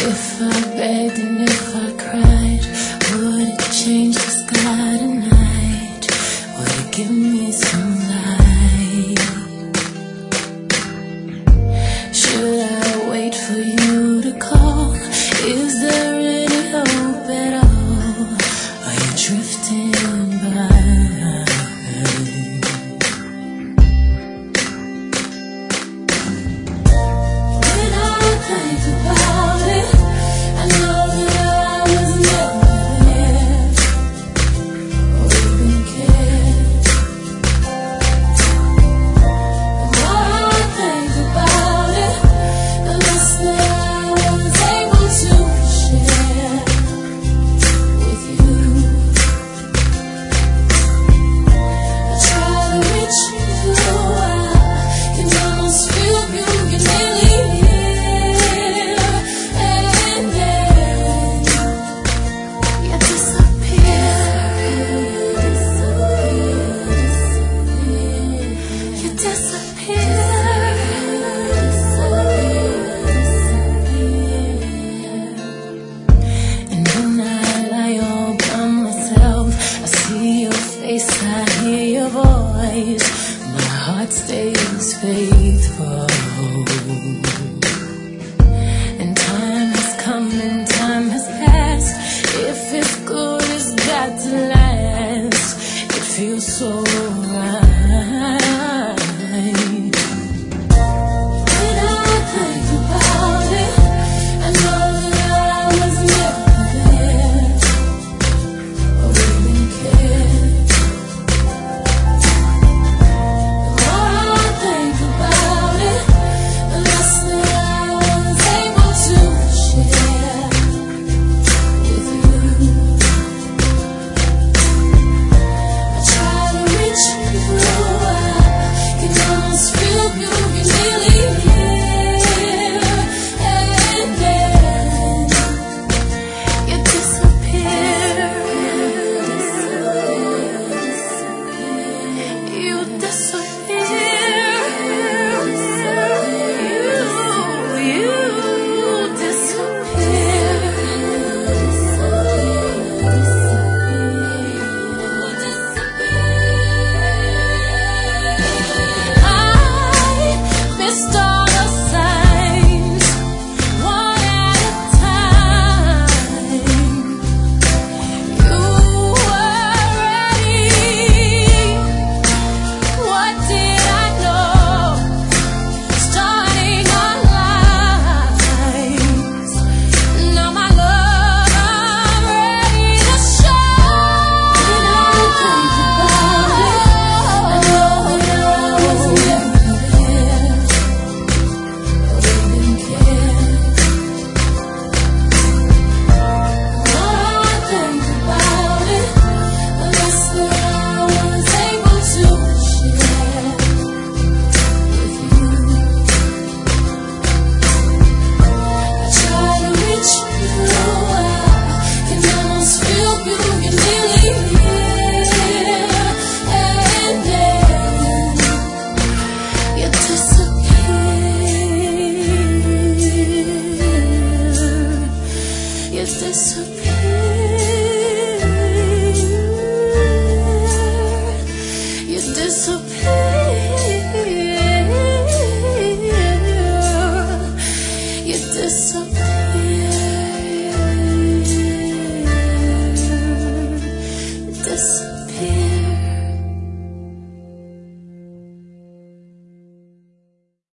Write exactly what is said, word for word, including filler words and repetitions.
If I begged and if I cried, would it change the sky tonight? Would it give me some light? Should I wait for you to call? Is there any hope at all? Are you drifting by? When I think about it, I know that I was never there or even cared. The more I think about it, the less that I was able to share with you. I try to reach you, I can almost feel you, you're nearly here, and then you disappear, you disappear, and when I lie all by myself, I see your face, I hear your voice, my heart stays faithful. And time has come and time has passed. If it's good, it's got to last. It feels so right. When I think about it, I know that I was never there or even cared. The more I think about it, the less that I was able to share with you. I try to reach you, I can almost feel you, you're nearly here, and then you disappear, you disappear, you, you disappear. I missed all the signs, one at a time. You were ready. What did I know? Starting our lives. Now my love, I'm ready to show. When I think about it, I know that I was never there or even cared. The more I think about it, the less that I was able to share with you. I try to reach you, I can almost feel you, you're nearly here, and then you disappear, you disappear, you disappear, you disappear, you disappear.